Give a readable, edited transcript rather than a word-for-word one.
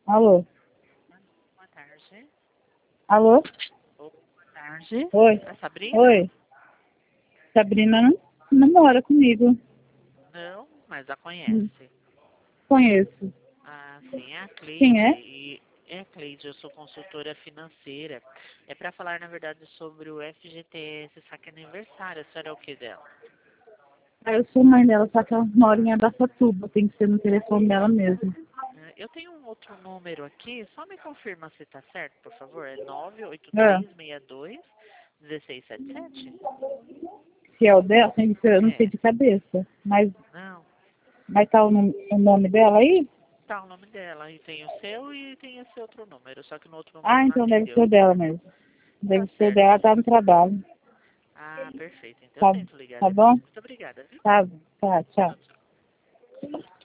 Alô? Boa tarde. Alô? Boa tarde. Oi? É Sabrina? Oi? Sabrina não mora comigo. Não, mas a conhece. Conheço. Ah, sim, é a Quem Cleide. é? E é a Cleide, eu sou consultora financeira. É para falar, na verdade, sobre o FGTS, só que é aniversário. A senhora é o que dela? Eu sou mãe dela, só que ela mora em Araçatuba. Tem que ser no telefone dela mesmo. Eu tenho um outro número aqui, só me confirma se tá certo, por favor. É É. 98362-1677? Se é o dela, eu não sei É, de cabeça. não. Mas tá o nome dela aí? Tá o nome dela. E tem o seu e tem esse outro número. Só que no outro número Ah, não então deve ser atendeu. o dela mesmo. Tá Deve ser o certo. dela, tá no trabalho. Ah, perfeito. Então eu Tá, tento ligar tá bom? depois. Muito obrigada, viu? Tá, tá, tchau. Tchau, tchau.